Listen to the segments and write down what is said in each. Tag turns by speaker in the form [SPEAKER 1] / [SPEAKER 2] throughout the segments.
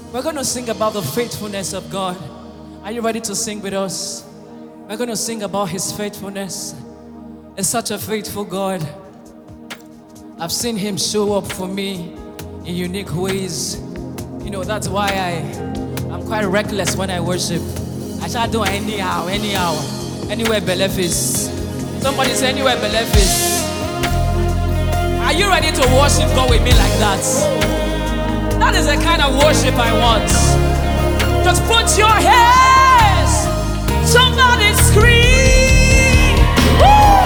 [SPEAKER 1] We're going to sing about the faithfulness of God. Are you ready to sing with us? We're going to sing about His faithfulness. It's such a faithful God. I've seen Him show up for me in unique ways. You know, that's why I'm quite reckless when I worship. I shall do anyhow, anywhere belief is. Somebody say anywhere belief is. Are you ready to worship God with me like that? That is the kind of worship I want. Just put your hands. Somebody scream. Woo!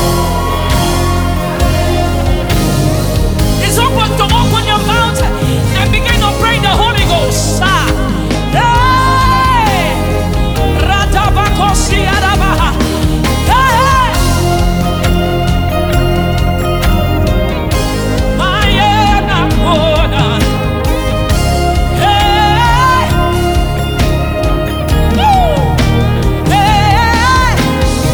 [SPEAKER 1] It's open to open your mouth and begin to pray the Holy Ghost. Hey! Ratabakosi Arabaha. Hey! Mayana Kona. Hey! Woo! Hey!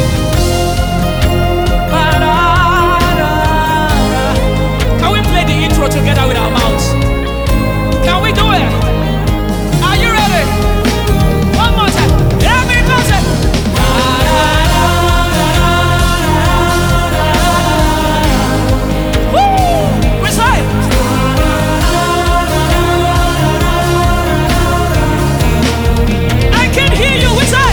[SPEAKER 1] Ba-da-da. Can we play the intro together with our mouths? Can we do it? Are you ready? One more time. Everybody. Woo! Which side? I can hear you. Which side?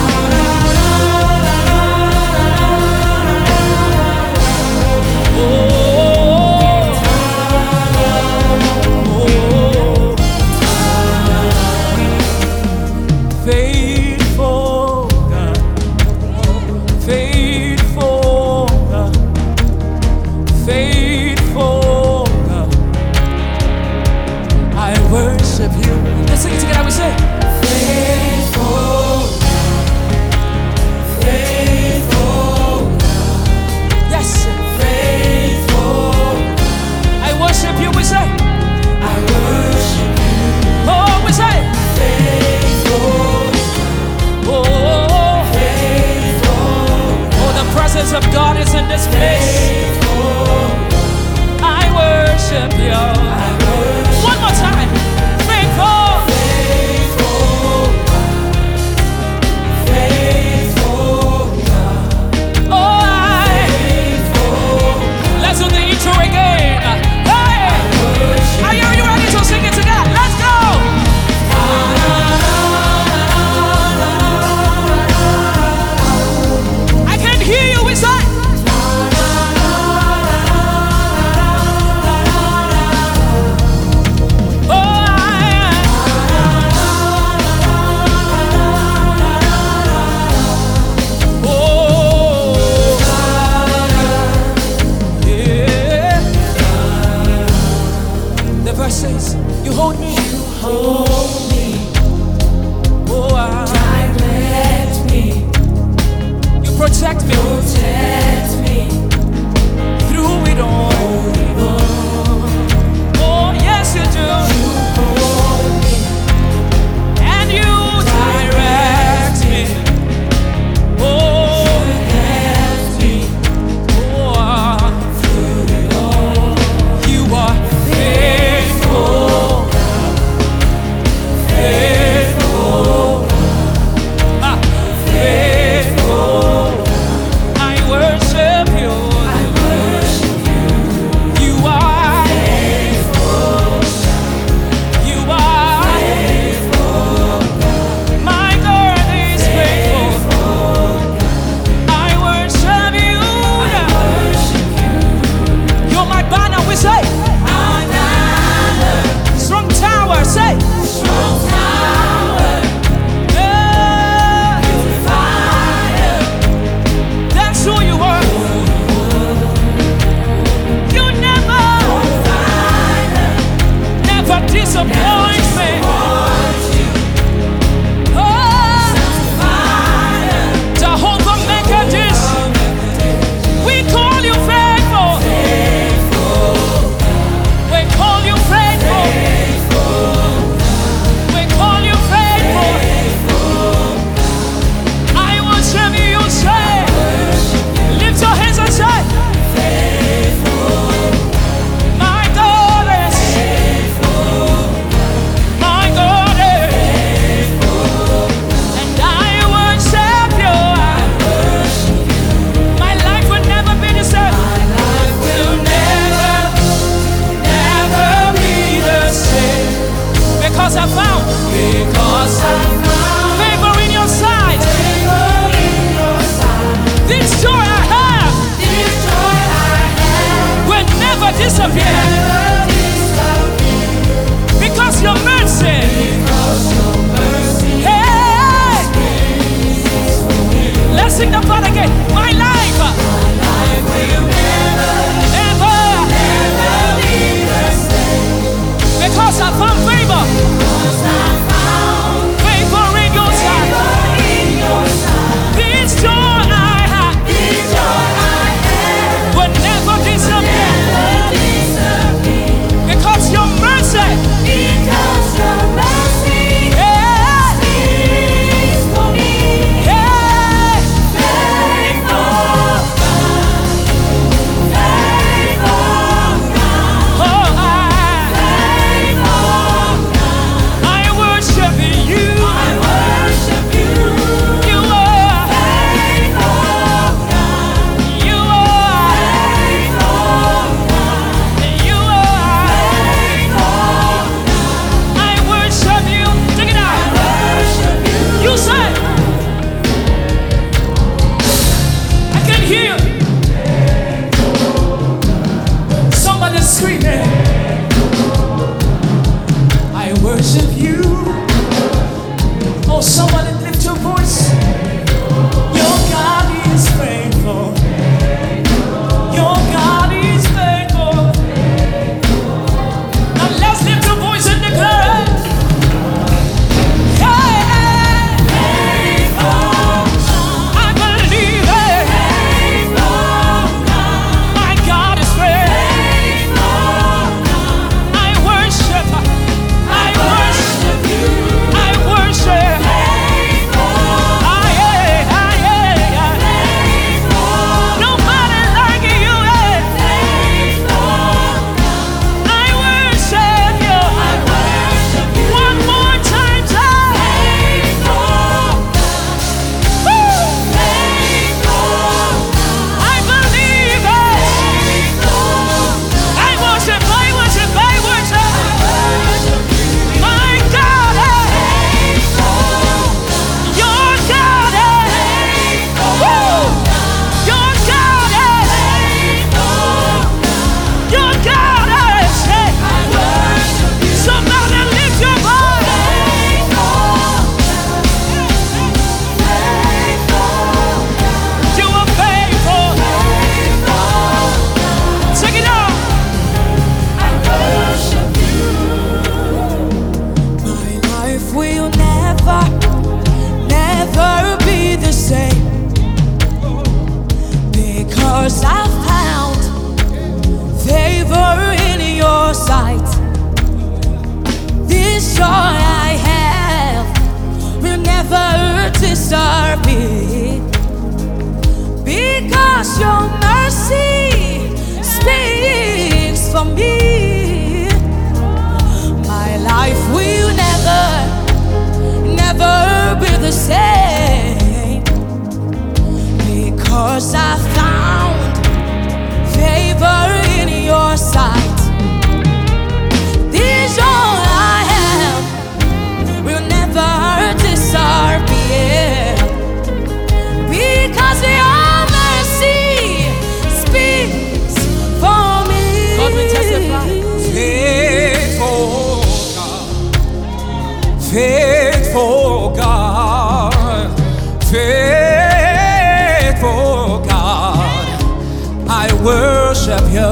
[SPEAKER 1] Faithful God, faithful God, faithful God, I worship you. Let's sing it together. We say, faithful, faithful God. Yes, faithful. I worship you. We say, I worship you. Oh, we say, faithful. Oh, the presence of God is in this place. I worship you. One more time. Faithful. Oh, let's do the intro again. Hey, are you ready to sing it together? Let's go. I can hear you inside. The verse says, you hold me. You hold me. Oh, direct me. You protect me. Protect me. Through it all. Oh, yes, you do. You hold me. And you direct me. Oh, protect me. Oh, through it all. You are faithful. Faithful. Faithful. I worship you. I worship you. Because I found favor in your sight. This joy I have will never disappear. Because your mercy. Hey! Let's sing the part again. My life will never be the same. Because I found favor. Favor in your sight. This joy I have will never disappear. Because your mercy.
[SPEAKER 2] Faithful God, faithful God, I worship you.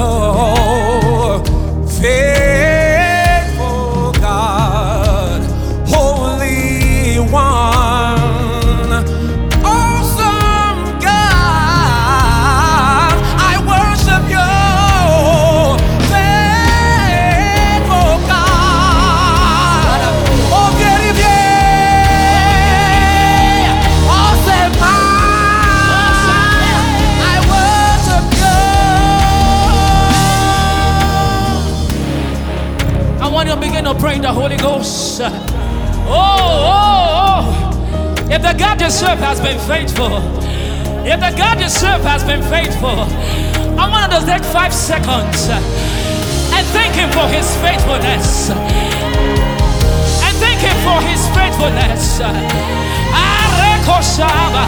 [SPEAKER 2] Faithful God, Holy One, awesome God, I worship you. Faithful God, oh very bien, awesome man, I worship you.
[SPEAKER 1] I want you to begin to pray in the Holy Ghost. Oh. If the God you serve has been faithful, if the God you serve has been faithful, I want you to take 5 seconds and thank Him for His faithfulness. yes. Arekosaba.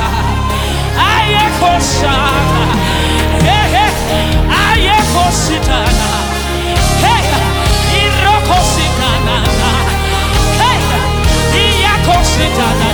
[SPEAKER 1] Ayekosaba. Hey, ayekositana. Hey, irokositana. Hey, iyakositana.